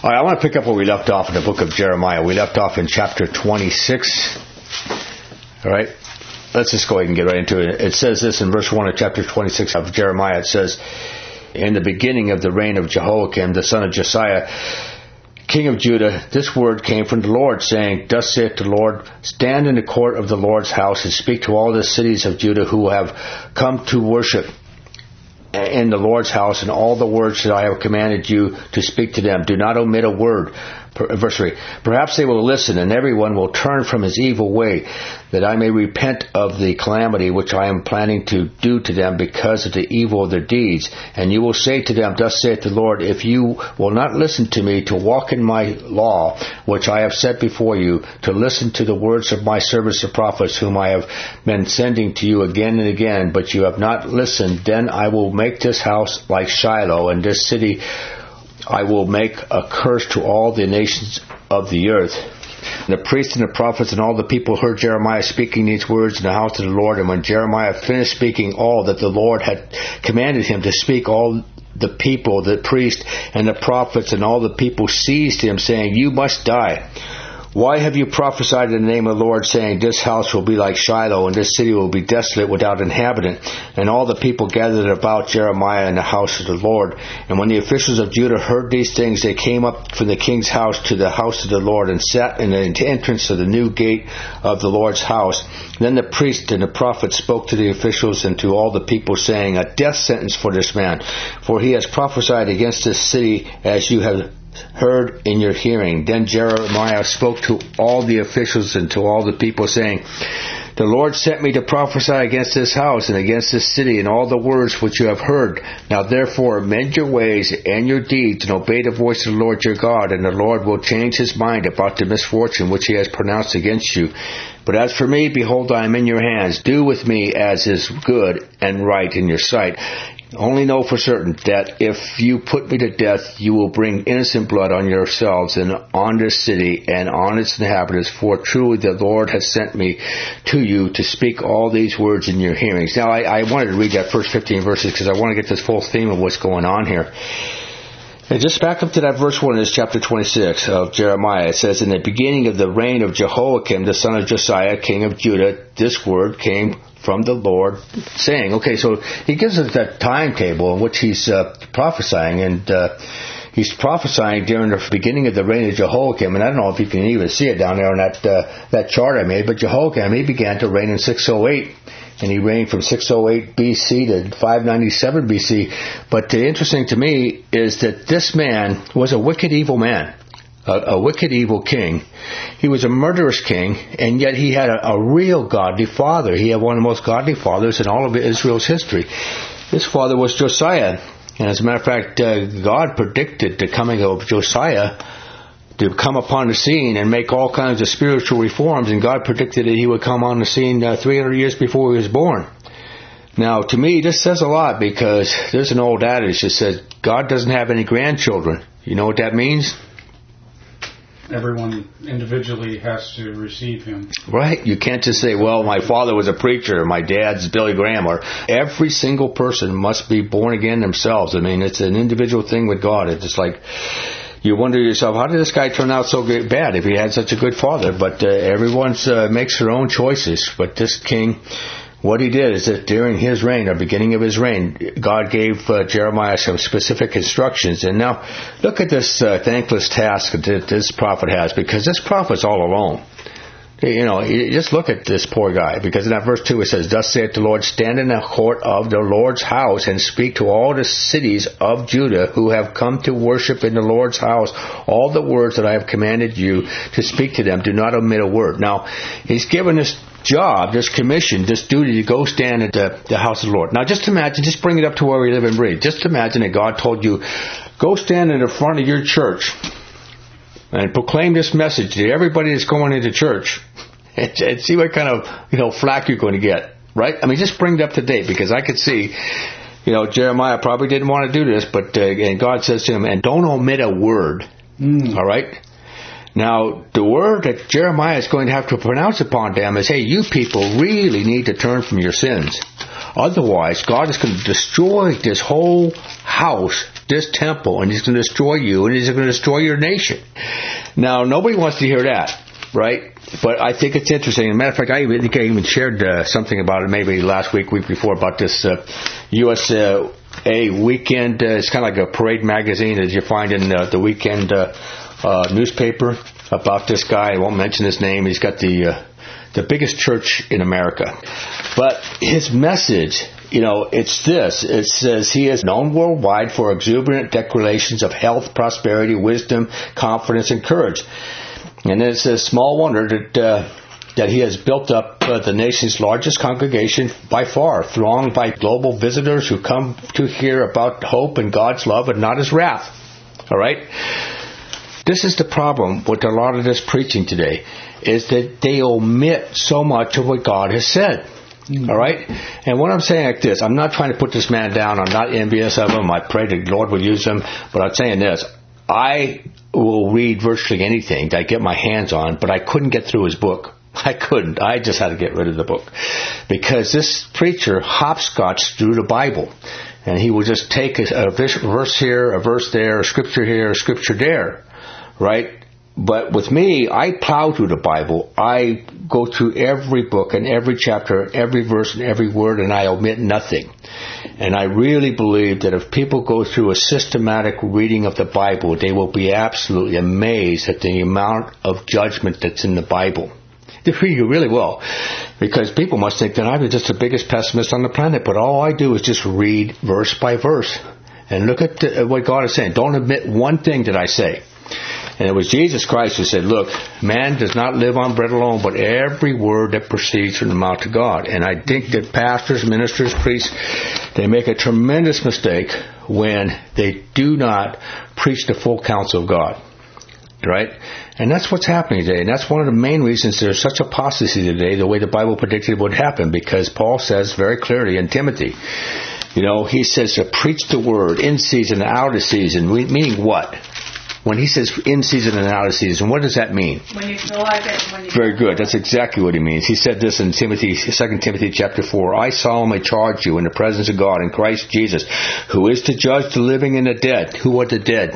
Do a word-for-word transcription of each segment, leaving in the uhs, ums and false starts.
All right, I want to pick up where we left off in the book of Jeremiah. We left off in chapter twenty-six. All right, let's just go ahead and get right into it. It says this in verse one of chapter twenty-six of Jeremiah. It says, in the beginning of the reign of Jehoiakim, the son of Josiah, king of Judah, this word came from the Lord, saying, Thus saith the Lord, stand in the court of the Lord's house and speak to all the cities of Judah who have come to worship in the Lord's house, and all the words that I have commanded you to speak to them. Do not omit a word. Verse three. Perhaps they will listen, and everyone will turn from his evil way, that I may repent of the calamity which I am planning to do to them because of the evil of their deeds. And you will say to them, Thus saith the Lord, if you will not listen to me to walk in my law, which I have set before you, to listen to the words of my servants the prophets, whom I have been sending to you again and again, but you have not listened, then I will make this house like Shiloh, and this city I will make a curse to all the nations of the earth. And the priests and the prophets and all the people heard Jeremiah speaking these words in the house of the Lord. And when Jeremiah finished speaking all that the Lord had commanded him to speak, all the people, the priests and the prophets and all the people seized him, saying, You must die. Why have you prophesied in the name of the Lord, saying, This house will be like Shiloh, and this city will be desolate without inhabitant? And all the people gathered about Jeremiah in the house of the Lord. And when the officials of Judah heard these things, they came up from the king's house to the house of the Lord, and sat in the entrance of the new gate of the Lord's house. Then the priest and the prophet spoke to the officials and to all the people, saying, A death sentence for this man, for he has prophesied against this city as you have heard in your hearing. Then Jeremiah spoke to all the officials and to all the people, saying, The Lord sent me to prophesy against this house and against this city and all the words which you have heard. Now therefore mend your ways and your deeds, and obey the voice of the Lord your God, and the Lord will change his mind about the misfortune which he has pronounced against you. But as for me, behold, I am in your hands. Do with me as is good and right in your sight. Only know for certain that if you put me to death, you will bring innocent blood on yourselves and on this city and on its inhabitants, for truly the Lord has sent me to you to speak all these words in your hearings. Now, I, I wanted to read that first fifteen verses because I want to get this full theme of what's going on here. And just back up to that verse one in this chapter twenty-six of Jeremiah. It says, In the beginning of the reign of Jehoiakim, the son of Josiah, king of Judah, this word came from the Lord, saying, okay, so he gives us that timetable in which he's uh, prophesying, and uh, he's prophesying during the beginning of the reign of Jehoiakim, and I don't know if you can even see it down there on that uh, that chart I made, but Jehoiakim, he began to reign in six oh eight, and he reigned from six oh eight B C to five ninety-seven B C, but the interesting to me is that this man was a wicked, evil man. A, a wicked, evil king. He was a murderous king, and yet he had a, a real godly father. He had one of the most godly fathers in all of Israel's history. His father was Josiah, and as a matter of fact, uh, God predicted the coming of Josiah to come upon the scene and make all kinds of spiritual reforms, and God predicted that he would come on the scene uh, three hundred years before he was born. Now, to me, this says a lot, because there's an old adage that says God doesn't have any grandchildren. You know what that means? Everyone individually has to receive him. Right. You can't just say, well, my father was a preacher, or my dad's Billy Graham. Or every single person must be born again themselves. I mean, it's an individual thing with God. It's just like, you wonder to yourself, how did this guy turn out so great, bad if he had such a good father? But uh, everyone uh, makes their own choices. But this king, what he did is that during his reign, or beginning of his reign, God gave uh, Jeremiah some specific instructions. And now, look at this uh, thankless task that this prophet has, because this prophet's all alone. You know, you just look at this poor guy, because in that verse two it says, Thus saith the Lord, stand in the court of the Lord's house and speak to all the cities of Judah who have come to worship in the Lord's house all the words that I have commanded you to speak to them. Do not omit a word. Now, he's given this job, this commission, this duty to go stand at the, the house of the Lord. Now, just imagine, just bring it up to where we live and breathe. Just imagine that God told you, go stand in the front of your church and proclaim this message to everybody that's going into church, and, and see what kind of, you know, flack you're going to get, right? I mean, just bring it up to date, because I could see, you know, Jeremiah probably didn't want to do this, but uh, and God says to him, and don't omit a word, mm. all right? Now, the word that Jeremiah is going to have to pronounce upon them is, hey, you people really need to turn from your sins. Otherwise, God is going to destroy this whole house, this temple, and he's going to destroy you, and he's going to destroy your nation. Now, nobody wants to hear that, right? But I think it's interesting. As a matter of fact, I even, I think I even shared uh, something about it maybe last week, week before, about this uh, U S A Weekend. Uh, it's kind of like a parade magazine that you find in uh, the Weekend uh, uh, newspaper about this guy. I won't mention his name. He's got the uh, the biggest church in America. But his message, you know, it's this. It says he is known worldwide for exuberant declarations of health, prosperity, wisdom, confidence, and courage. And it says, small wonder that uh, that he has built up uh, the nation's largest congregation by far, thronged by global visitors who come to hear about hope and God's love and not his wrath. All right? This is the problem with a lot of this preaching today, is that they omit so much of what God has said. Mm-hmm. All right? And what I'm saying like this, I'm not trying to put this man down. I'm not envious of him. I pray the Lord will use him. But I'm saying this. I will read virtually anything that I get my hands on, but I couldn't get through his book. I couldn't. I just had to get rid of the book. Because this preacher hopscotched through the Bible. And he would just take a, a verse here, a verse there, a scripture here, a scripture there. Right? But with me, I plow through the Bible. I go through every book and every chapter, every verse and every word, and I omit nothing. And I really believe that if people go through a systematic reading of the Bible, they will be absolutely amazed at the amount of judgment that's in the Bible. You really will. Because people must think that I'm just the biggest pessimist on the planet, but all I do is just read verse by verse. And look at the, what God is saying. Don't omit one thing that I say. And it was Jesus Christ who said, look, man does not live on bread alone, but every word that proceeds from the mouth of God. And I think that pastors, ministers, priests, they make a tremendous mistake when they do not preach the full counsel of God. Right? And that's what's happening today. And that's one of the main reasons there's such apostasy today, the way the Bible predicted would happen. Because Paul says very clearly in Timothy, you know, he says to preach the word in season and out of season. Meaning what? When he says in season and out of season, what does that mean? When you feel like it. When you Very good. That's exactly what he means. He said this in Timothy, Second Timothy chapter four. I solemnly charge you in the presence of God in Christ Jesus, who is to judge the living and the dead. Who are the dead?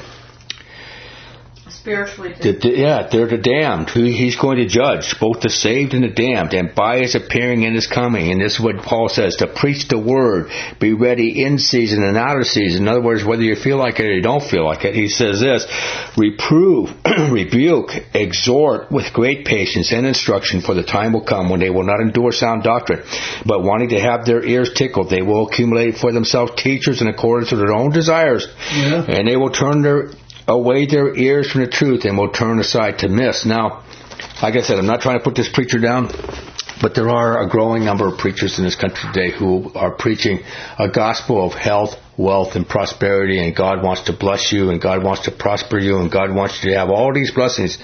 Spiritually The, the, yeah, they're the damned. Who he's going to judge, both the saved and the damned, and by his appearing and his coming. And this is what Paul says, to preach the word, be ready in season and out of season. In other words, whether you feel like it or you don't feel like it. He says this, reprove, rebuke, exhort with great patience and instruction, for the time will come when they will not endure sound doctrine, but wanting to have their ears tickled, they will accumulate for themselves teachers in accordance with their own desires, yeah. And they will turn their away their ears from the truth and will turn aside to myths. Now, like I said, I'm not trying to put this preacher down, but there are a growing number of preachers in this country today who are preaching a gospel of health, wealth, and prosperity, and God wants to bless you, and God wants to prosper you, and God wants you to have all these blessings.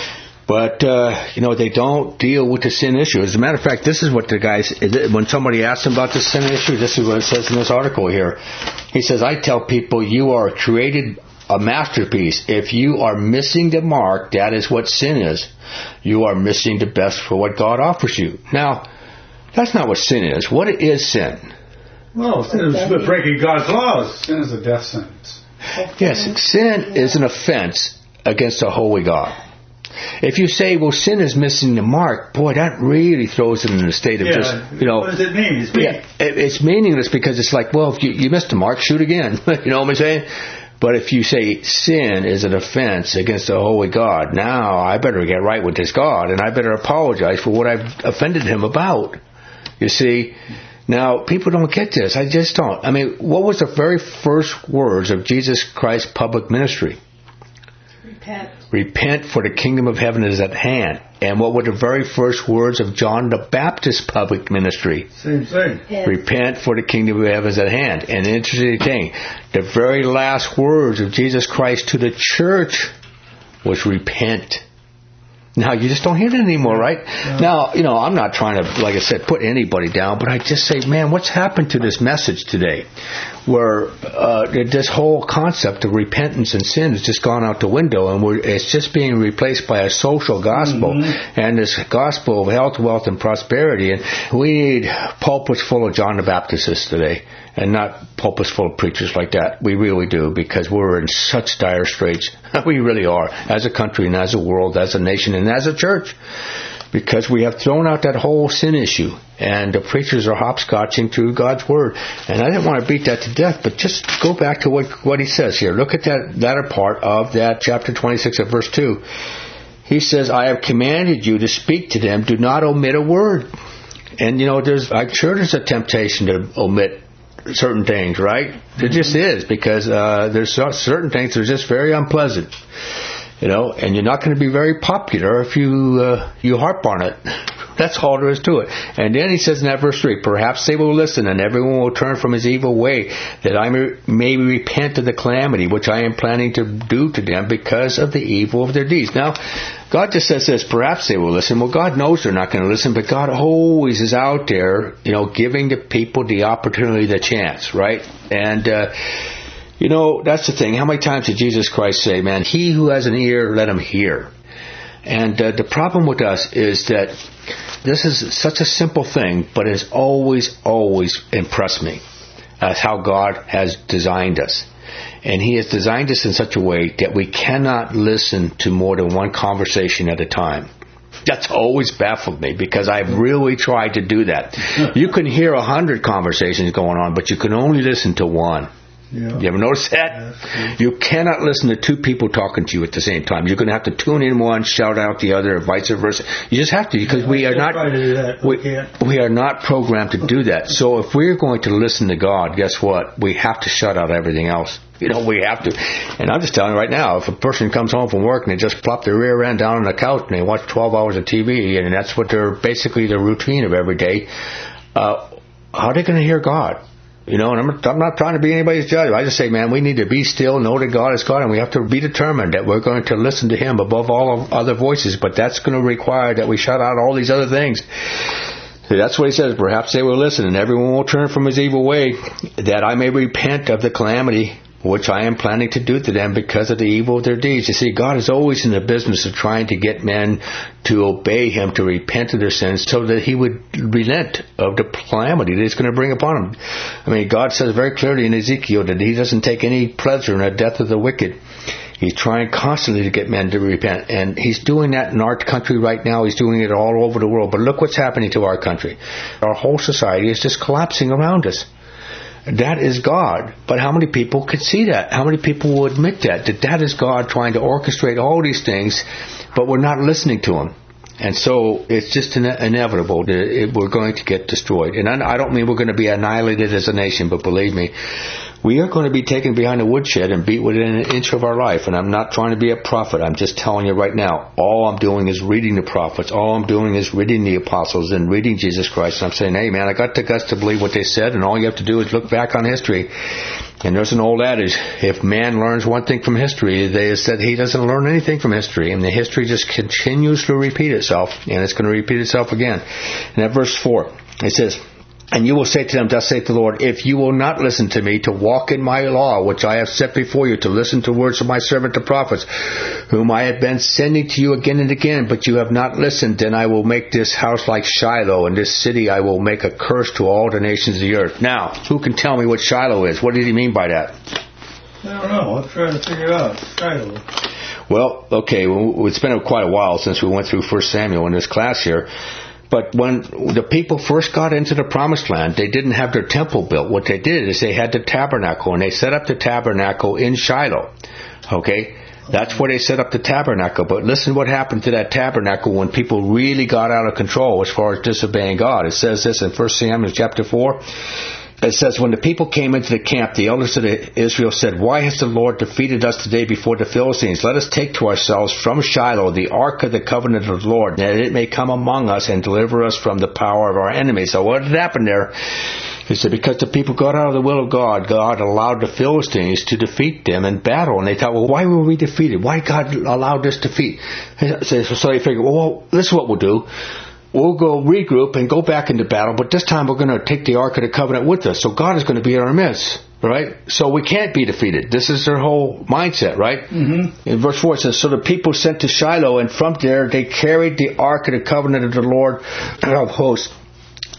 But, uh, you know, they don't deal with the sin issue. As a matter of fact, this is what the guys, when somebody asks them about the sin issue, this is what it says in this article here. He says, I tell people you are created a masterpiece. If you are missing the mark, that is what sin is. You are missing the best for what God offers you. Now, that's not what sin is. What is sin? Well, sin is breaking God's laws. Sin is a death sentence. Yes, sin is an offense against a holy God. If you say, well, sin is missing the mark, boy, that really throws it in a state of yeah. just, you know. What does it mean? It's, yeah, it's meaningless because it's like, well, if you, you missed the mark, shoot again. You know what I'm saying? But if you say sin is an offense against the holy God, now I better get right with this God, and I better apologize for what I've offended him about. You see? Now, people don't get this. I just don't. I mean, what was the very first words of Jesus Christ's public ministry? Repent. Repent, for the kingdom of heaven is at hand. And what were the very first words of John the Baptist's public ministry? Same thing. Yes. Repent, for the kingdom of heaven is at hand. And an interesting thing, the very last words of Jesus Christ to the church was repent. Now, you just don't hear that anymore, right? No. Now, you know, I'm not trying to, like I said, put anybody down, but I just say, man, what's happened to this message today? Where uh, this whole concept of repentance and sin has just gone out the window, and we're, it's just being replaced by a social gospel, mm-hmm. and this gospel of health, wealth, and prosperity. And we need pulpits full of John the Baptists today. and not pulpits full of preachers like that. We really do, because we're in such dire straits. We really are, as a country and as a world, as a nation and as a church, because we have thrown out that whole sin issue, and the preachers are hopscotching through God's Word. And I didn't want to beat that to death, but just go back to what, what he says here. Look at that latter part of that chapter twenty-six of verse two. He says, I have commanded you to speak to them. Do not omit a word. And, you know, there's, I'm sure there's a temptation to omit certain things, right? Mm-hmm. There just is, because uh, there's certain things that are just very unpleasant. You know, and you're not going to be very popular if you uh, you harp on it. That's all there is to it. And then he says in that verse three, perhaps they will listen and everyone will turn from his evil way, that I may, may repent of the calamity which I am planning to do to them because of the evil of their deeds. Now, God just says this, perhaps they will listen. Well, God knows they're not going to listen, but God always is out there, you know, giving the people the opportunity, the chance, right? And, uh, you know, that's the thing. How many times did Jesus Christ say, man, he who has an ear, let him hear? And uh, the problem with us is that this is such a simple thing, but it has always, always impressed me as how God has designed us. And he has designed us in such a way that we cannot listen to more than one conversation at a time. That's always baffled me, because I've really tried to do that. You can hear a hundred conversations going on, but you can only listen to one. Yeah. You ever notice that? Yeah, you cannot listen to two people talking to you at the same time. You're going to have to tune in one, shout out the other, or vice versa. You just have to, because yeah, we are not we, we are not programmed to do that. So if we're going to listen to God, guess what? We have to shut out everything else. You know, we have to. And I'm just telling you right now, if a person comes home from work and they just plop their rear end down on the couch and they watch twelve hours of T V, and that's what they're basically their routine of every day, uh, how are they going to hear God? You know, and I'm, I'm not trying to be anybody's judge. I just say, man, we need to be still, know that God is God, and we have to be determined that we're going to listen to Him above all other voices. But that's going to require that we shut out all these other things. So that's what He says. Perhaps they will listen, and everyone will turn from his evil way, that I may repent of the calamity which I am planning to do to them because of the evil of their deeds. You see, God is always in the business of trying to get men to obey Him, to repent of their sins, so that He would relent of the calamity that He's going to bring upon them. I mean, God says very clearly in Ezekiel that He doesn't take any pleasure in the death of the wicked. He's trying constantly to get men to repent, and He's doing that in our country right now. He's doing it all over the world. But look what's happening to our country. Our whole society is just collapsing around us. That is God. But how many people could see that? How many people will admit that? That that is God trying to orchestrate all these things, but we're not listening to Him. And so it's just ine- inevitable that it, we're going to get destroyed. And I, I don't mean we're going to be annihilated as a nation, but believe me, we are going to be taken behind a woodshed and beat within an inch of our life. And I'm not trying to be a prophet. I'm just telling you right now, all I'm doing is reading the prophets. All I'm doing is reading the apostles and reading Jesus Christ. And I'm saying, hey, man, I got the guts to believe what they said. And all you have to do is look back on history. And there's an old adage, if man learns one thing from history, they said he doesn't learn anything from history. And the history just continues to repeat itself. And it's going to repeat itself again. And at verse four, it says, and you will say to them, thus saith the Lord, if you will not listen to me, to walk in my law, which I have set before you, to listen to words of my servant the prophets, whom I have been sending to you again and again, but you have not listened, then I will make this house like Shiloh, and this city I will make a curse to all the nations of the earth. Now, who can tell me what Shiloh is? What did he mean by that? I don't know. I'm trying to figure it out. Shiloh. Well, okay, well, it's been quite a while since we went through First Samuel in this class here. But when the people first got into the promised land, they didn't have their temple built. What they did is they had the tabernacle, and they set up the tabernacle in Shiloh. Okay? That's where they set up the tabernacle. But listen what happened to that tabernacle when people really got out of control as far as disobeying God. It says this in First Samuel chapter four. It says, when the people came into the camp, the elders of Israel said, why has the Lord defeated us today before the Philistines? Let us take to ourselves from Shiloh the ark of the covenant of the Lord, that it may come among us and deliver us from the power of our enemies. So what had happened there? He said, because the people got out of the will of God, God allowed the Philistines to defeat them in battle. And they thought, well, why were we defeated? Why God allowed this defeat? So they figured, well, this is what we'll do. We'll go regroup and go back into battle, but this time we're going to take the Ark of the Covenant with us. So God is going to be in our midst, right? So we can't be defeated. This is their whole mindset, right? Mm-hmm. In verse four it says, so the people sent to Shiloh, and from there they carried the Ark of the Covenant of the Lord of hosts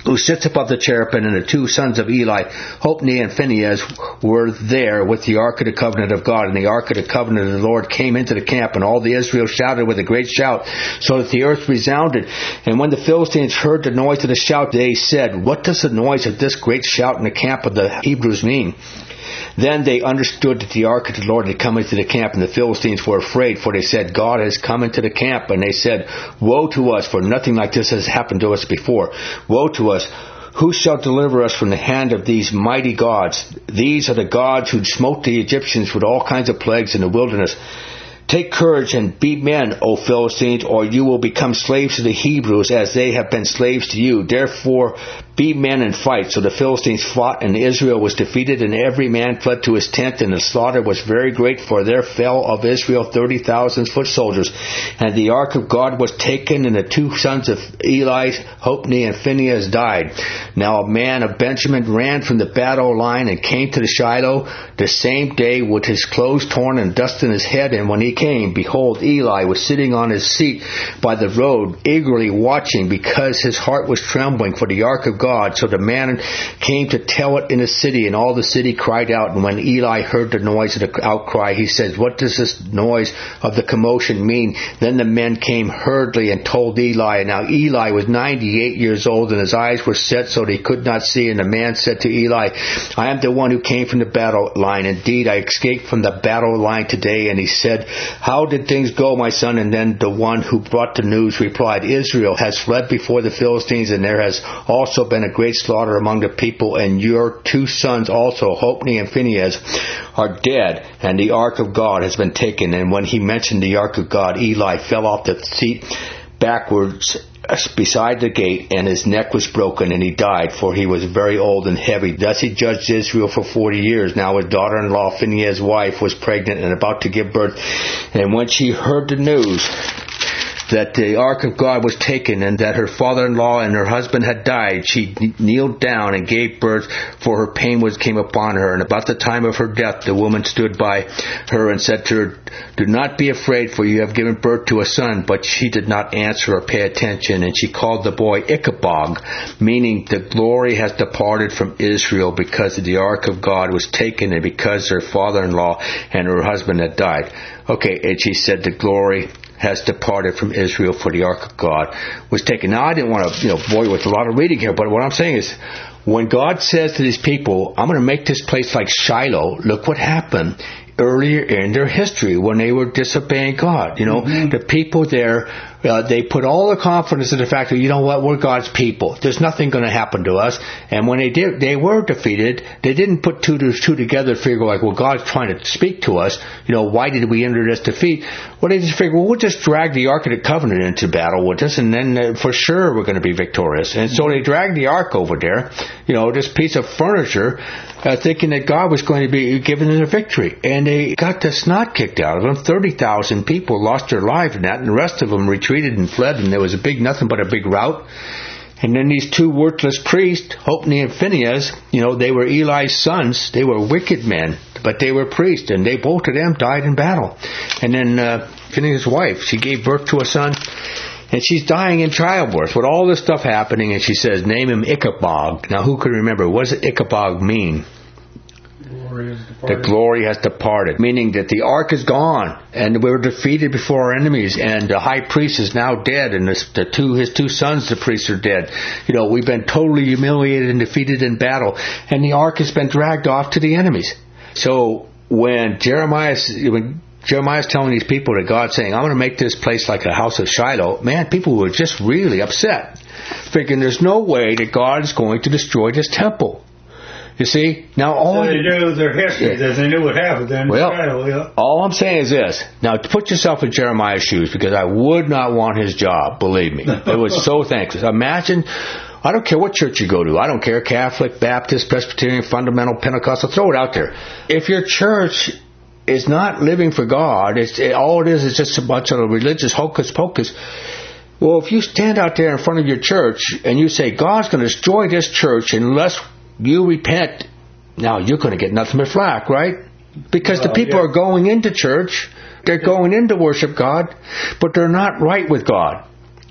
who sits above the cherubim, and the two sons of Eli, Hophni and Phinehas, were there with the Ark of the Covenant of God. And the Ark of the Covenant of the Lord came into the camp, and all the Israel shouted with a great shout, so that the earth resounded. And when the Philistines heard the noise of the shout, they said, "What does the noise of this great shout in the camp of the Hebrews mean?" Then they understood that the ark of the Lord had come into the camp, and the Philistines were afraid, for they said, "God has come into the camp." And they said, "Woe to us, for nothing like this has happened to us before. Woe to us! Who shall deliver us from the hand of these mighty gods? These are the gods who smote the Egyptians with all kinds of plagues in the wilderness. Take courage and be men, O Philistines, or you will become slaves to the Hebrews as they have been slaves to you. Therefore, be men and fight." So the Philistines fought, and Israel was defeated, and every man fled to his tent, and the slaughter was very great, for there fell of Israel thirty thousand foot soldiers. And the ark of God was taken, and the two sons of Eli, Hophni and Phinehas, died. Now a man of Benjamin ran from the battle line and came to the Shiloh the same day with his clothes torn and dust in his head. And when he came, behold, Eli was sitting on his seat by the road, eagerly watching, because his heart was trembling for the ark of God. So the man came to tell it in the city, and all the city cried out. And when Eli heard the noise of the outcry, he said, "What does this noise of the commotion mean?" Then the men came hurriedly and told Eli. And now Eli was ninety-eight years old, and his eyes were set so that he could not see. And the man said to Eli, "I am the one who came from the battle line. Indeed, I escaped from the battle line today." And he said, "How did things go, my son?" And then the one who brought the news replied, "Israel has fled before the Philistines, and there has also been a great slaughter among the people, and your two sons also, Hophni and Phinehas, are dead, and the ark of God has been taken." And when he mentioned the ark of God, Eli fell off the seat backwards beside the gate, and his neck was broken, and he died, for he was very old and heavy. Thus he judged Israel for forty years. Now his daughter-in-law, Phinehas' wife, was pregnant and about to give birth. And when she heard the news that the ark of God was taken, and that her father-in-law and her husband had died, she kneeled down and gave birth, for her pain was came upon her. And about the time of her death, the woman stood by her and said to her, "Do not be afraid, for you have given birth to a son." But she did not answer or pay attention, and she called the boy Ichabod, meaning the glory has departed from Israel, because the ark of God was taken, and because her father-in-law and her husband had died. Okay, and she said the glory has departed from Israel, for the ark of God was taken. Now, I didn't want to, you know, bore you with a lot of reading here, but what I'm saying is, when God says to these people, "I'm going to make this place like Shiloh," look what happened earlier in their history when they were disobeying God. You know, mm-hmm. the people there, uh, they put all the confidence in the fact that, you know what, we're God's people. There's nothing going to happen to us. And when they did, they were defeated. They didn't put two to two together to figure like, well, God's trying to speak to us. You know, why did we enter this defeat? Well, they just figured, well, we'll just drag the Ark of the Covenant into battle with us, and then uh, for sure we're going to be victorious. And so they dragged the Ark over there, you know, this piece of furniture, uh, thinking that God was going to be giving them a victory. And they got the snot kicked out of them. thirty thousand people lost their lives in that, and the rest of them retreated and fled, and there was a big, nothing but a big rout. And then these two worthless priests, Hophni and Phinehas, you know, they were Eli's sons. They were wicked men, but they were priests, and they, both of them died in battle. And then uh, Phinehas' wife, she gave birth to a son, and she's dying in childbirth with all this stuff happening, and she says, "Name him Ichabod." Now, who can remember? What does Ichabod mean? The glory has departed, meaning that the ark is gone, and we're defeated before our enemies, and the high priest is now dead, and the, the two his two sons, the priests, are dead. You know, we've been totally humiliated and defeated in battle, and the ark has been dragged off to the enemies. So when Jeremiah, when Jeremiah's telling these people that God's saying, "I'm going to make this place like a house of Shiloh," man, people were just really upset, thinking there's no way that God is going to destroy this temple. You see, now all so they knew their history, yeah. They knew what happened then. Well, Shiloh, yeah. all I'm saying is this. Now, put yourself in Jeremiah's shoes, because I would not want his job, believe me. It was so thankless. Imagine, I don't care what church you go to. I don't care, Catholic, Baptist, Presbyterian, Fundamental, Pentecostal, throw it out there. If your church is not living for God, it's, it, all it is is just a bunch of religious hocus pocus. Well, if you stand out there in front of your church and you say, "God's going to destroy this church unless you repent," now you're going to get nothing but flack, right? Because well, the people yeah. are going into church, they're going in to worship God, but they're not right with God.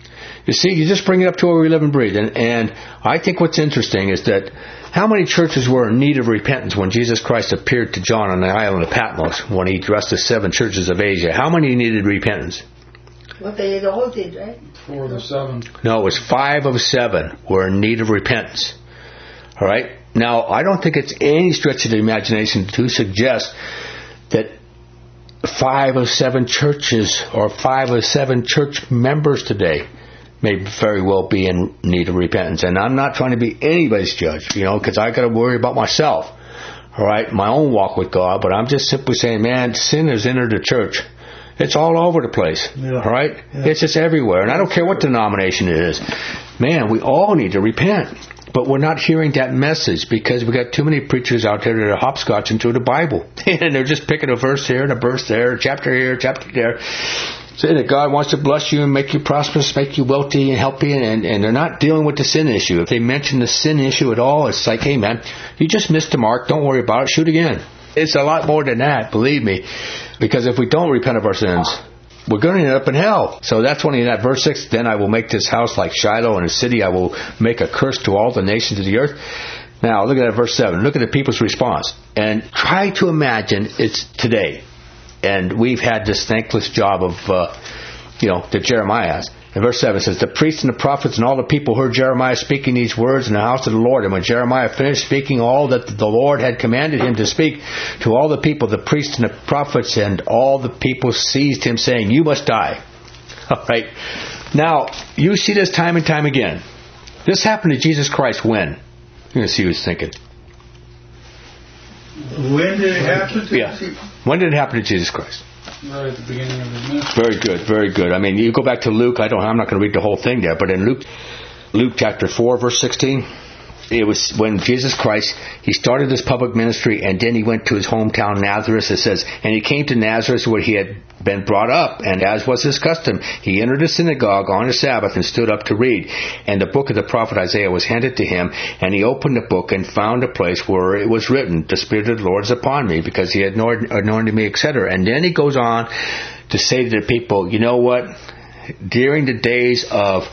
You see, you just bring it up to where we live and breathe. And, and I think what's interesting is that how many churches were in need of repentance when Jesus Christ appeared to John on the island of Patmos when he addressed the seven churches of Asia? How many needed repentance? Well, they all did, right? Four of the seven. No, it was five of seven were in need of repentance. All right? Now, I don't think it's any stretch of the imagination to suggest that five of seven churches or five of seven church members today may very well be in need of repentance. And I'm not trying to be anybody's judge, you know, because I got to worry about myself, all right, my own walk with God. But I'm just simply saying, man, sin has entered the church. It's all over the place, yeah. all right? Yeah. It's just everywhere. And I don't care what denomination it is. Man, we all need to repent. But we're not hearing that message because we've got too many preachers out there that are hopscotching through the Bible. And they're just picking a verse here and a verse there, a chapter here, a chapter there. Saying that God wants to bless you and make you prosperous, make you wealthy and help you, and, and they're not dealing with the sin issue. If they mention the sin issue at all, it's like, hey man, you just missed the mark, don't worry about it, shoot again. It's a lot more than that, believe me. Because if we don't repent of our sins, we're going to end up in hell. So that's when in that verse six, then I will make this house like Shiloh, and a city I will make a curse to all the nations of the earth. Now look at that verse seven. Look at the people's response. And try to imagine it's today. And we've had this thankless job of, uh, you know, that Jeremiah has. And verse seven says, the priests and the prophets and all the people heard Jeremiah speaking these words in the house of the Lord. And when Jeremiah finished speaking all that the Lord had commanded him to speak to all the people, the priests and the prophets and all the people seized him, saying, you must die. All right. Now, you see this time and time again. This happened to Jesus Christ when? You're going to see who's thinking. When did it happen to Yeah. When did it happen to Jesus Christ? Right at the beginning of his ministry. Very good, very good. I mean, you go back to Luke. I don't. I'm not going to read the whole thing there, but in Luke, Luke chapter four, verse sixteen, it was when Jesus Christ, he started his public ministry, and then he went to his hometown Nazareth. It says, and he came to Nazareth where he had been brought up, and as was his custom, he entered the synagogue on the Sabbath and stood up to read. And the book of the prophet Isaiah was handed to him, and he opened the book and found a place where it was written, the Spirit of the Lord is upon me, because he had anointed me, et cetera. And then he goes on to say to the people, you know what? During the days of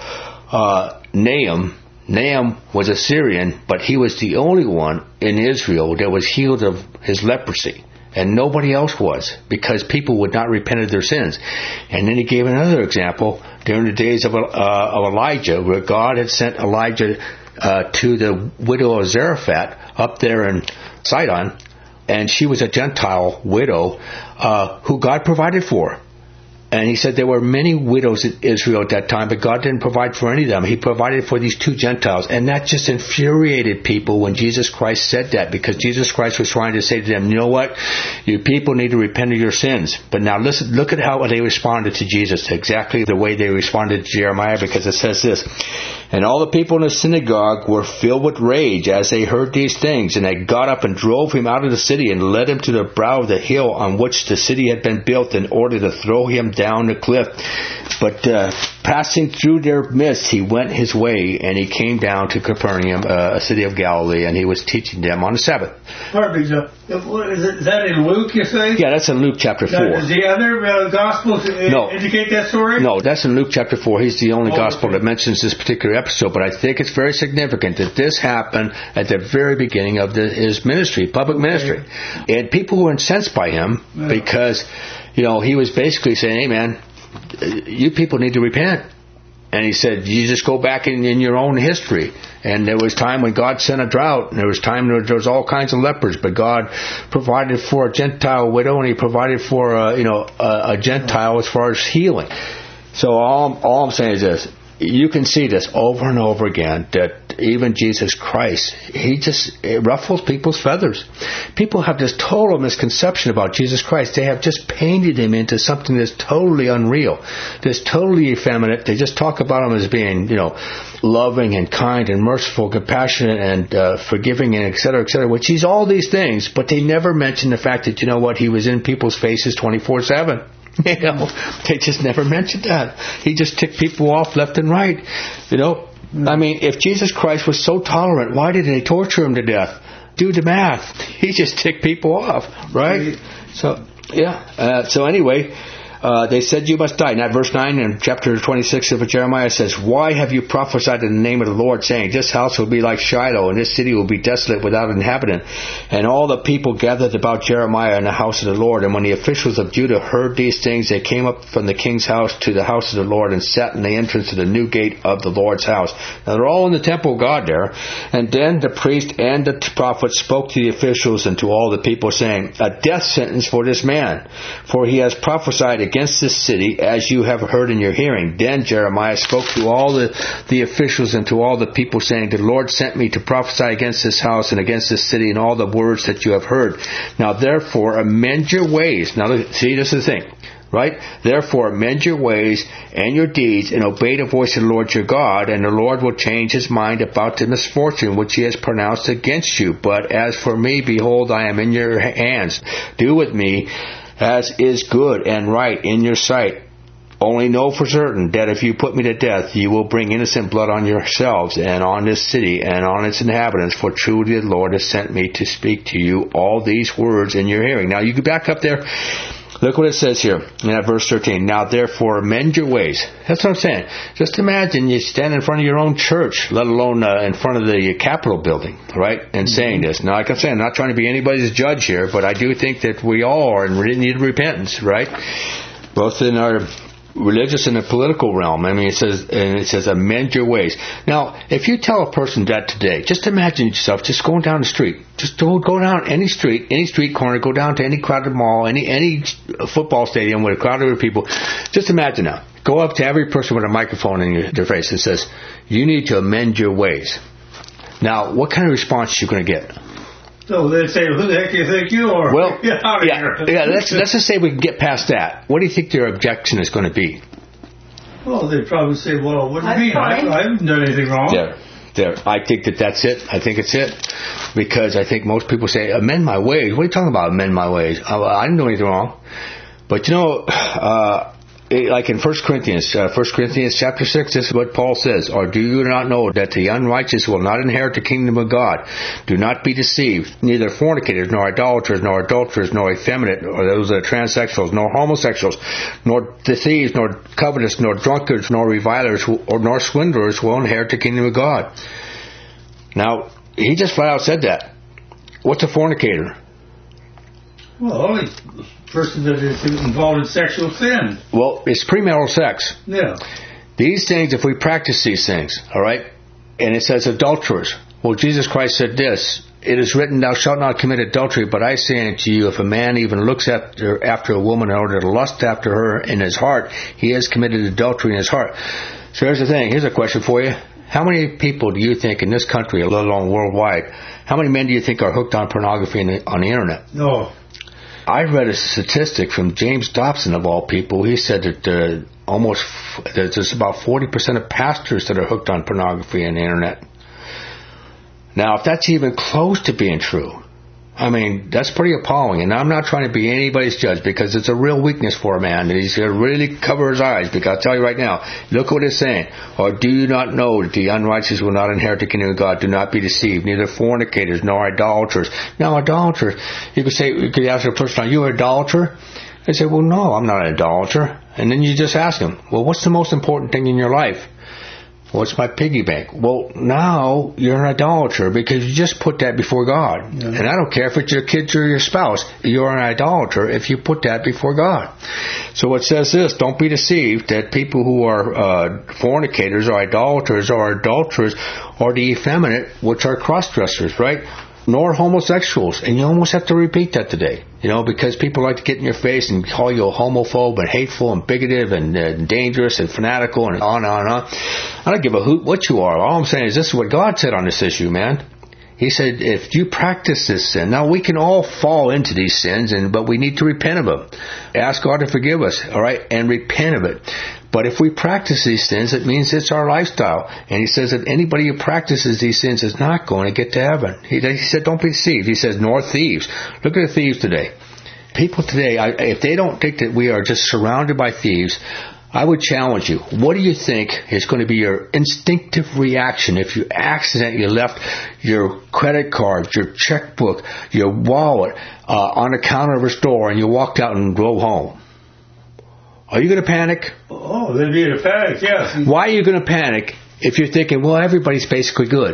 uh, Nahum, Nahum was a Syrian, but he was the only one in Israel that was healed of his leprosy. And nobody else was, because people would not repent of their sins. And then he gave another example during the days of, uh, of Elijah, where God had sent Elijah uh, to the widow of Zarephath up there in Sidon, and she was a Gentile widow uh, who God provided for. And he said there were many widows in Israel at that time, but God didn't provide for any of them. He provided for these two Gentiles. And that just infuriated people when Jesus Christ said that, because Jesus Christ was trying to say to them, you know what? You people need to repent of your sins. But now listen, look at how they responded to Jesus, exactly the way they responded to Jeremiah, because it says this, and all the people in the synagogue were filled with rage as they heard these things, and they got up and drove him out of the city and led him to the brow of the hill on which the city had been built, in order to throw him down the cliff. But uh, passing through their midst, he went his way, and he came down to Capernaum, uh, a city of Galilee, and he was teaching them on the Sabbath. Pardon me, Joe. Is that in Luke, you say? Yeah, that's in Luke chapter four. Does the other uh, Gospels uh, no. indicate that story? No, that's in Luke chapter four. He's the only oh, Gospel okay. that mentions this particular episode, but I think it's very significant that this happened at the very beginning of the, his ministry, public okay. ministry. And people were incensed by him yeah. because, you know, he was basically saying, hey man, you people need to repent. And he said, you just go back in, in your own history. And there was time when God sent a drought, and there was time when there was all kinds of lepers, but God provided for a Gentile widow, and he provided for a, you know, a, a Gentile as far as healing. So all, all I'm saying is this. You can see this over and over again, that even Jesus Christ, he just it ruffles people's feathers. People have this total misconception about Jesus Christ. They have just painted him into something that's totally unreal, that's totally effeminate. They just talk about him as being, you know, loving and kind and merciful, compassionate and uh, forgiving and et cetera, et cetera, which he's all these things, but they never mention the fact that, you know what, he was in people's faces twenty-four seven. You know, they just never mentioned that. He just ticked people off left and right. You know, I mean, if Jesus Christ was so tolerant, why did they torture him to death? Do the math. He just ticked people off, right? So, yeah. Uh, so anyway, Uh, they said you must die. Now, verse nine in chapter twenty-six of Jeremiah says, why have you prophesied in the name of the Lord, saying, this house will be like Shiloh, and this city will be desolate without inhabitant? And all the people gathered about Jeremiah in the house of the Lord. And when the officials of Judah heard these things, they came up from the king's house to the house of the Lord and sat in the entrance of the new gate of the Lord's house. Now, they're all in the temple of God there. And then the priest and the prophet spoke to the officials and to all the people, saying, a death sentence for this man, for he has prophesied against this city, as you have heard in your hearing. Then Jeremiah spoke to all the, the officials and to all the people, saying, the Lord sent me to prophesy against this house and against this city and all the words that you have heard. Now therefore amend your ways. Now see, this is the thing. Right? Therefore, amend your ways and your deeds and obey the voice of the Lord your God, and the Lord will change his mind about the misfortune which he has pronounced against you. But as for me, behold, I am in your hands. Do with me as is good and right in your sight. Only know for certain that if you put me to death, you will bring innocent blood on yourselves and on this city and on its inhabitants. For truly the Lord has sent me to speak to you all these words in your hearing. Now you can back up there. Look what it says here in that verse thirteen. Now therefore amend your ways. That's what I'm saying. Just imagine you stand in front of your own church, let alone uh, in front of the Capitol building, right, and mm-hmm. saying this. Now, like I'm saying, I'm not trying to be anybody's judge here, but I do think that we all are in need of repentance, right? Both in our religious and the political realm. I mean, it says, and it says, amend your ways. Now, if you tell a person that today, just imagine yourself just going down the street. Just go, go down any street, any street corner, go down to any crowded mall, any any football stadium with a crowd of people. Just imagine now. Go up to every person with a microphone in your, their face and says, you need to amend your ways. Now, what kind of response are you going to get? So they'd say, who the heck do you think you are? Well, Get out of yeah, here. yeah, let's, let's just say we can get past that. What do you think their objection is going to be? Well, they'd probably say, well, what do you I'm mean? I, fine. I haven't done anything wrong. There, there. I think that that's it. I think it's it. Because I think most people say, amend my ways. What are you talking about, amend my ways? I, I didn't do anything wrong. But you know, uh, like in First Corinthians, uh, First Corinthians chapter six, this is what Paul says. Or do you not know that the unrighteous will not inherit the kingdom of God? Do not be deceived. Neither fornicators, nor idolaters, nor adulterers, nor effeminate, or those that are transsexuals, nor homosexuals, nor the thieves, nor covetous, nor drunkards, nor revilers, or nor swindlers will inherit the kingdom of God. Now, he just flat out said that. What's a fornicator? Well, only person that is involved in sexual sin. Well, it's premarital sex. Yeah. These things, if we practice these things, all right, and it says adulterers. Well, Jesus Christ said this, it is written, thou shalt not commit adultery, but I say unto you, if a man even looks after, after a woman in order to lust after her in his heart, he has committed adultery in his heart. So here's the thing, here's a question for you. How many people do you think in this country, let alone worldwide, how many men do you think are hooked on pornography on the, on the internet? No. I read a statistic from James Dobson, of all people. He said that uh, almost that there's about forty percent of pastors that are hooked on pornography on the internet. Now, if that's even close to being true, I mean, that's pretty appalling. And I'm not trying to be anybody's judge, because it's a real weakness for a man. And he's going to really cover his eyes, because I'll tell you right now, look what it's saying. Or do you not know that the unrighteous will not inherit the kingdom of God? Do not be deceived. Neither fornicators nor idolaters. Now, idolaters, you could say, you could ask a person, are you an idolater? They say, well, no, I'm not an idolater. And then you just ask them, well, what's the most important thing in your life? What's my piggy bank? Well, now you're an idolater, because you just put that before God. Yeah. And I don't care if it's your kids or your spouse. You're an idolater if you put that before God. So it says this, don't be deceived that people who are uh, fornicators or idolaters or adulterers or the effeminate, which are cross-dressers, right? Nor homosexuals. And you almost have to repeat that today. You know, because people like to get in your face and call you a homophobe and hateful and bigoted and uh, dangerous and fanatical and on and on and on. I don't give a hoot what you are. All I'm saying is this is what God said on this issue, man. He said, if you practice this sin, now we can all fall into these sins, and but we need to repent of them. Ask God to forgive us, all right, and repent of it. But if we practice these sins, it means it's our lifestyle. And he says that anybody who practices these sins is not going to get to heaven. He, he said, don't be deceived. He says, nor thieves. Look at the thieves today. People today, I, if they don't think that we are just surrounded by thieves, I would challenge you. What do you think is going to be your instinctive reaction if you accidentally left your credit card, your checkbook, your wallet uh, on the counter of a store, and you walked out and drove home? Are you going to panic? Oh, they'd be in a panic, yes. Why are you going to panic if you're thinking, well, everybody's basically good?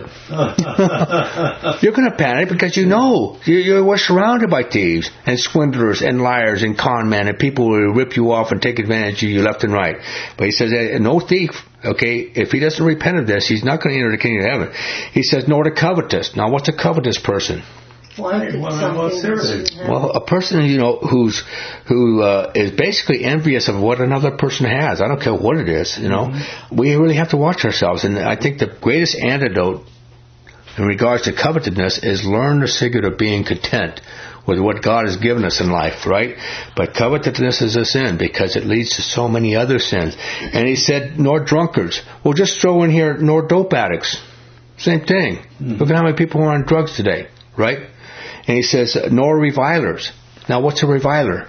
You're going to panic because you know you, you we're surrounded by thieves and swindlers and liars and con men and people who will rip you off and take advantage of you left and right. But he says, eh, no thief, okay, if he doesn't repent of this, he's not going to enter the kingdom of heaven. He says, nor the covetous. Now, what's a covetous person? Wanted Well, something what's there? that you have. Well, a person, you know, who's who uh, is basically envious of what another person has. I don't care what it is, you know. Mm-hmm. We really have to watch ourselves. And I think the greatest antidote in regards to covetousness is learn the secret of being content with what God has given us in life, right? But covetousness is a sin because it leads to so many other sins. And he said, nor drunkards. Well, just throw in here, nor dope addicts. Same thing. Mm-hmm. Look at how many people are on drugs today, right? And he says, nor revilers. Now, what's a reviler?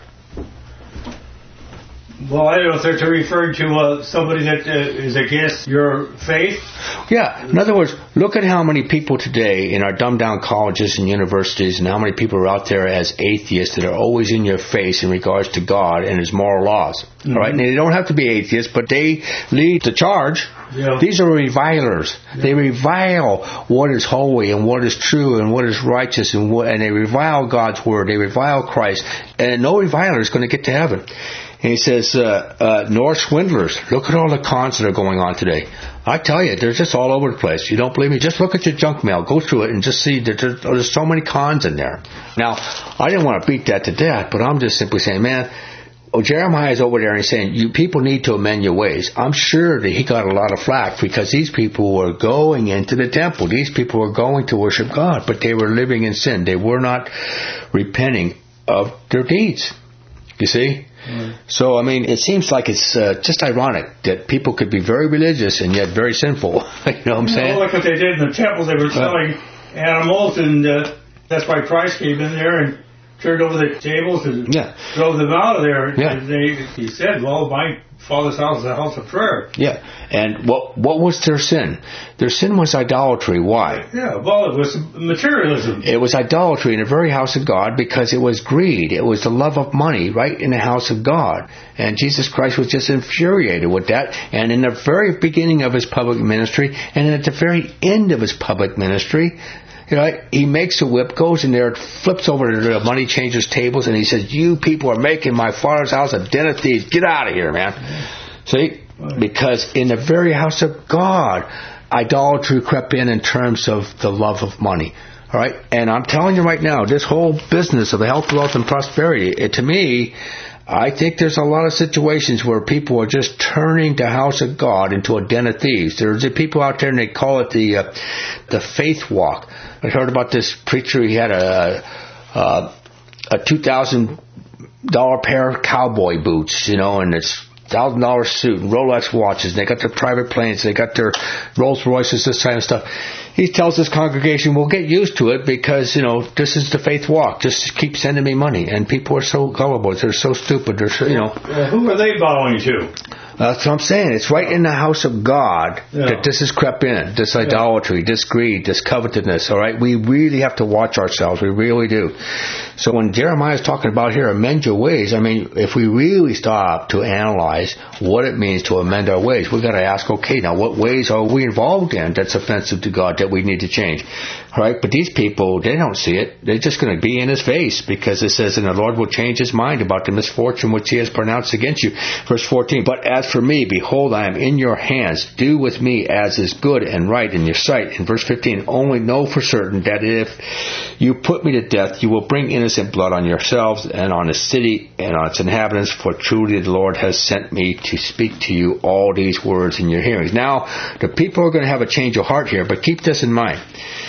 Well, I don't know if they're referring to uh, somebody that uh, is against your faith. Yeah. In other words, look at how many people today in our dumbed-down colleges and universities and how many people are out there as atheists that are always in your face in regards to God and His moral laws. Mm-hmm. All right? And they don't have to be atheists, but they lead the charge. Yeah. These are revilers. Yeah. They revile what is holy and what is true and what is righteous, and what, and they revile God's word. They revile Christ. And no reviler is going to get to heaven. And he says, uh, uh, nor swindlers. Look at all the cons that are going on today. I tell you, they're just all over the place. You don't believe me? Just look at your junk mail. Go through it and just see that there's, there's so many cons in there. Now, I didn't want to beat that to death, but I'm just simply saying, man, oh, Jeremiah is over there and he's saying, you people need to amend your ways. I'm sure that he got a lot of flack because these people were going into the temple. These people were going to worship God, but they were living in sin. They were not repenting of their deeds. You see? Mm. So, I mean, it seems like it's uh, just ironic that people could be very religious and yet very sinful. You know what I'm saying? Well, look what they did in the temple. They were selling uh, animals, and uh, that's why Christ came in there and turned over the tables and yeah. drove them out of there. Yeah. And they, he said, well, my Father's house is a house of prayer. Yeah. And what what was their sin? Their sin was idolatry. Why? Yeah, well, it was materialism. It was idolatry in the very house of God because it was greed. It was the love of money right in the house of God. And Jesus Christ was just infuriated with that. And in the very beginning of His public ministry and at the very end of His public ministry, you know, he makes a whip, goes in there, flips over to the money changers' tables, and he says, you people are making my Father's house a den of thieves. Get out of here, man. See? Because in the very house of God, idolatry crept in in terms of the love of money. All right? And I'm telling you right now, this whole business of health, wealth, and prosperity, it, to me, I think there's a lot of situations where people are just turning the house of God into a den of thieves. There's the people out there and they call it the uh, the faith walk. I heard about this preacher. He had a a, a two thousand dollar pair of cowboy boots, you know, and it's thousand dollar suit and Rolex watches. And they got their private planes. They got their Rolls Royces, this kind of stuff. He tells his congregation, well, get used to it because, you know, this is the faith walk. Just keep sending me money. And people are so gullible. They're so stupid. They're so, you know. Uh, who are they bowing to? That's what I'm saying. It's right in the house of God yeah. that this has crept in. This idolatry, this greed, this covetousness. All right? We really have to watch ourselves. We really do. So when Jeremiah is talking about here, amend your ways, I mean, if we really stop to analyze what it means to amend our ways, we've got to ask, okay, now what ways are we involved in that's offensive to God that we need to change? All right? But these people, they don't see it. They're just going to be in His face because it says, and the Lord will change His mind about the misfortune which He has pronounced against you. Verse fourteen, but as for me, behold, I am in your hands. Do with me as is good and right in your sight. In verse fifteen, only know for certain that if you put me to death, you will bring innocent blood on yourselves and on the city and on its inhabitants, for truly the Lord has sent me to speak to you all these words in your hearings. Now, the people are going to have a change of heart here, but keep this in mind.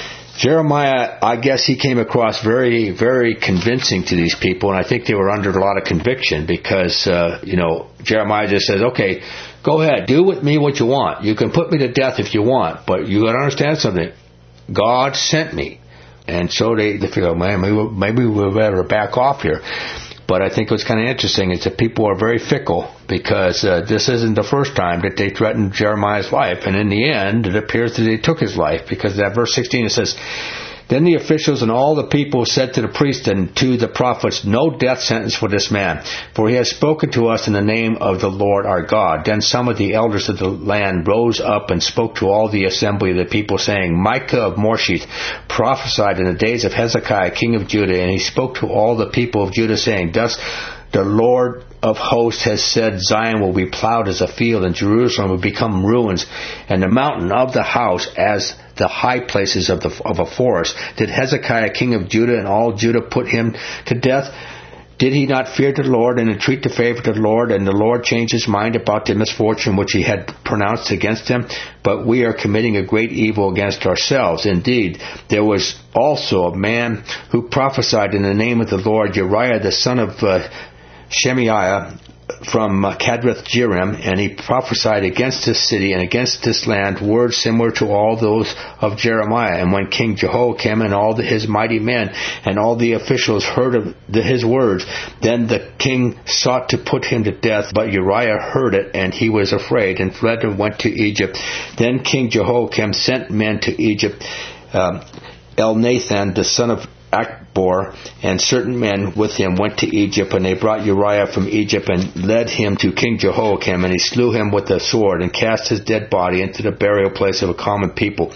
Jeremiah, I guess he came across very, very convincing to these people, and I think they were under a lot of conviction because, uh, you know, Jeremiah just says, okay, go ahead, do with me what you want. You can put me to death if you want, but you got to understand something. God sent me. And so they, they feel, man, maybe, maybe we better back off here. But I think what's kind of interesting is that people are very fickle because uh, this isn't the first time that they threatened Jeremiah's life. And in the end, it appears that they took his life because that verse sixteen, it says, Then the officials and all the people said to the priests and to the prophets, no death sentence for this man, for he has spoken to us in the name of the Lord our God. Then some of the elders of the land rose up and spoke to all the assembly of the people, saying, Micah of Morsheth prophesied in the days of Hezekiah, king of Judah, and he spoke to all the people of Judah, saying, Thus the Lord of hosts has said, Zion will be plowed as a field, and Jerusalem will become ruins, and the mountain of the house as the high places of the of a forest. Did Hezekiah, king of Judah, and all Judah put him to death? Did he not fear the Lord and entreat the favor of the Lord, and the Lord changed his mind about the misfortune which he had pronounced against him? But we are committing a great evil against ourselves. Indeed, there was also a man who prophesied in the name of the Lord, Uriah the son of uh, Shemaiah, from Kadrath-Jearim, and he prophesied against this city and against this land words similar to all those of Jeremiah. And when King Jehoiakim and all the, his mighty men and all the officials heard of the, his words, then the king sought to put him to death. But Uriah heard it, and he was afraid, and fled and went to Egypt. Then King Jehoiakim sent men to Egypt, um, Elnathan, the son of Akbor, and certain men with him went to Egypt, and they brought Uriah from Egypt and led him to King Jehoiakim, and he slew him with a sword and cast his dead body into the burial place of a common people.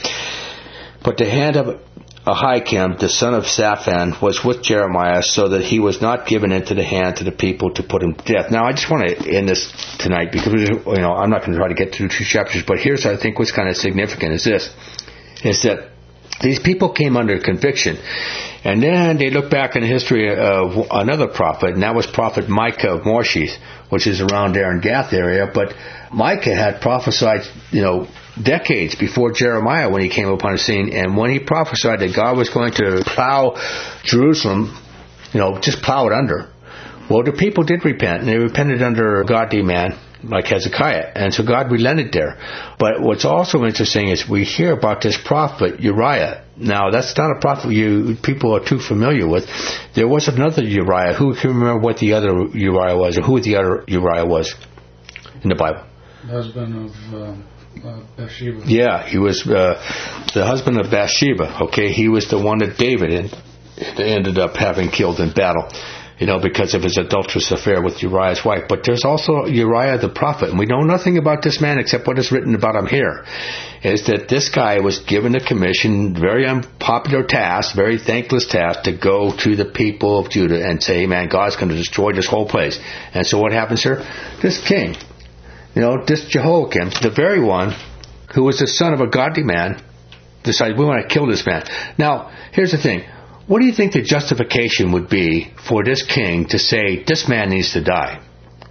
But the hand of Ahikam, the son of Shaphan, was with Jeremiah, so that he was not given into the hand to the people to put him to death. Now, I just want to end this tonight because you know I'm not going to try to get through two chapters, but here's I think what's kind of significant is this: is that these people came under conviction. And then they look back in the history of another prophet, and that was prophet Micah of Morsheth, which is around there in Gath area. But Micah had prophesied, you know, decades before Jeremiah when he came upon the scene. And when he prophesied that God was going to plow Jerusalem, you know, just plow it under. Well, the people did repent, and they repented under a godly man like Hezekiah. And so God relented there. But what's also interesting is we hear about this prophet Uriah. Now, that's not a prophet you people are too familiar with. There was another Uriah. Who can remember what the other Uriah was, or who the other Uriah was in the Bible? Husband of um, uh, Bathsheba. Yeah, he was uh, the husband of Bathsheba. Okay, he was the one that David ended up having killed in battle, you know, because of his adulterous affair with Uriah's wife. But there's also Uriah the prophet, and we know nothing about this man except what is written about him here, is that this guy was given a commission, very unpopular task, very thankless task, to go to the people of Judah and say, man, God's going to destroy this whole place. And so what happens here? This king, you know, this Jehoiakim, the very one who was the son of a godly man, decided, we want to kill this man. Now, here's the thing. What do you think the justification would be for this king to say, this man needs to die?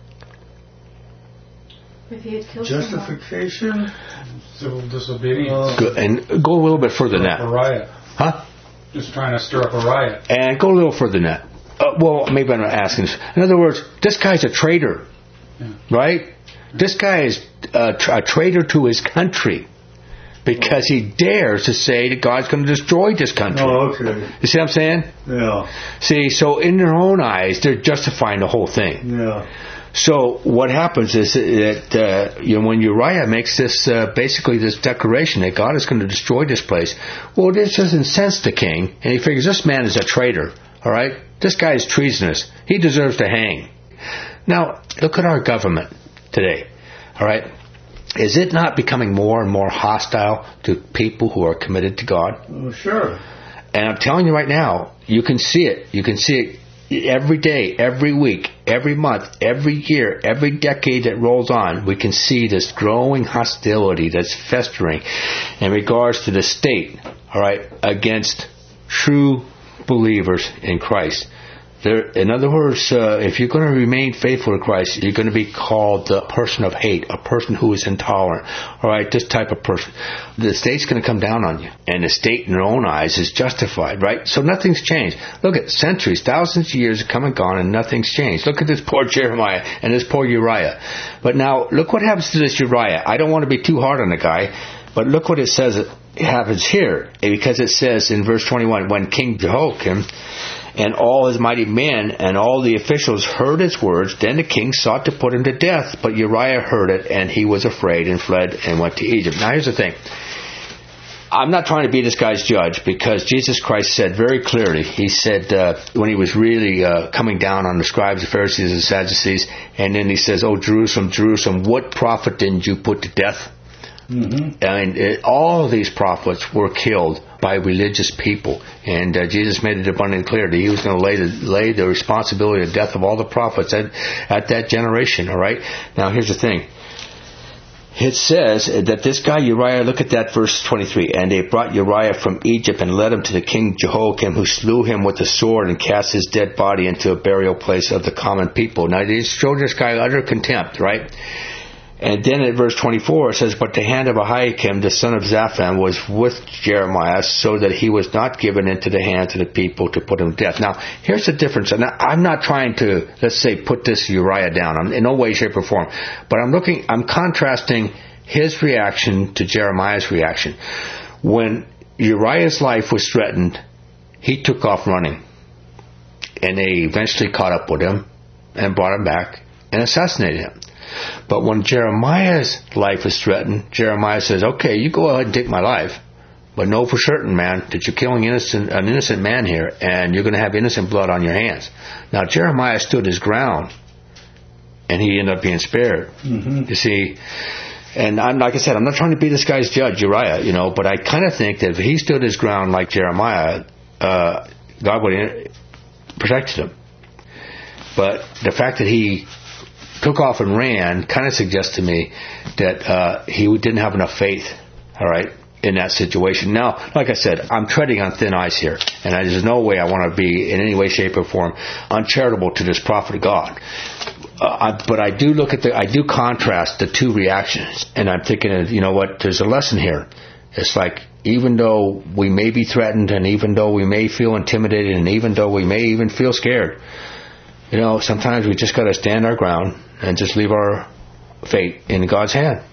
If he had killed Justification? Civil disobedience. Go, and go a little bit further than that. A riot. Huh? Just trying to stir up a riot. And go a little further than that. Uh, well, maybe I'm not asking this. In other words, this guy's a traitor. Yeah. Right? This guy is a, tra- a traitor to his country. Because he dares to say that God's going to destroy this country. Oh, okay. You see what I'm saying? Yeah. See, so in their own eyes, they're justifying the whole thing. Yeah. So what happens is that uh, you know, when Uriah makes this uh, basically this declaration that God is going to destroy this place, well, this just incensed the king, and he figures this man is a traitor. All right, this guy is treasonous. He deserves to hang. Now look at our government today. All right. Is it not becoming more and more hostile to people who are committed to God? Oh, sure. And I'm telling you right now, you can see it. You can see it every day, every week, every month, every year, every decade that rolls on. We can see this growing hostility that's festering in regards to the state, all right, against true believers in Christ. There, in other words, uh, if you're going to remain faithful to Christ, you're going to be called the person of hate, a person who is intolerant. All right, this type of person. The state's going to come down on you, and the state, in their own eyes, is justified, right? So nothing's changed. Look at centuries, thousands of years have come and gone, and nothing's changed. Look at this poor Jeremiah and this poor Uriah. But now, look what happens to this Uriah. I don't want to be too hard on the guy, but look what it says it happens here, because it says in verse twenty-one, when King Jehoiakim and all his mighty men and all the officials heard his words, then the king sought to put him to death. But Uriah heard it, and he was afraid and fled and went to Egypt. Now here's the thing. I'm not trying to be this guy's judge, because Jesus Christ said very clearly, he said uh, when he was really uh, coming down on the scribes, the Pharisees, and the Sadducees, and then he says, "Oh, Jerusalem, Jerusalem, what prophet didn't you put to death?" Mm-hmm. And it, all of these prophets were killed by religious people. And uh, Jesus made it abundantly clear that he was going to lay the, lay the responsibility of death of all the prophets at, at that generation. All right? Now, here's the thing. It says that this guy Uriah, look at that verse twenty-three, and they brought Uriah from Egypt and led him to the king Jehoiakim, who slew him with a sword and cast his dead body into a burial place of the common people. Now they showed this guy utter contempt, right? And then at verse twenty-four it says, but the hand of Ahikam, the son of Shaphan, was with Jeremiah, so that he was not given into the hands of the people to put him to death. Now, here's the difference. And I'm not trying to, let's say, put this Uriah down. I'm in no way, shape, or form. But I'm looking, I'm contrasting his reaction to Jeremiah's reaction. When Uriah's life was threatened, he took off running. And they eventually caught up with him and brought him back and assassinated him. But when Jeremiah's life is threatened, Jeremiah says, okay, you go ahead and take my life, but know for certain, man, that you're killing innocent, an innocent man here, and you're going to have innocent blood on your hands. Now, Jeremiah stood his ground, and he ended up being spared. Mm-hmm. You see, and I'm, like I said, I'm not trying to be this guy's judge, Uriah, you know, but I kind of think that if he stood his ground like Jeremiah, uh, God would have protected him. But the fact that he took off and ran kind of suggests to me that uh, he didn't have enough faith, all right, in that situation. Now, like I said, I'm treading on thin ice here, and I, there's no way I want to be in any way, shape, or form uncharitable to this prophet of God. Uh, I, but I do look at the, I do contrast the two reactions, and I'm thinking, of, you know what, there's a lesson here. It's like, even though we may be threatened, and even though we may feel intimidated, and even though we may even feel scared, you know, sometimes we just got to stand our ground and just leave our fate in God's hand.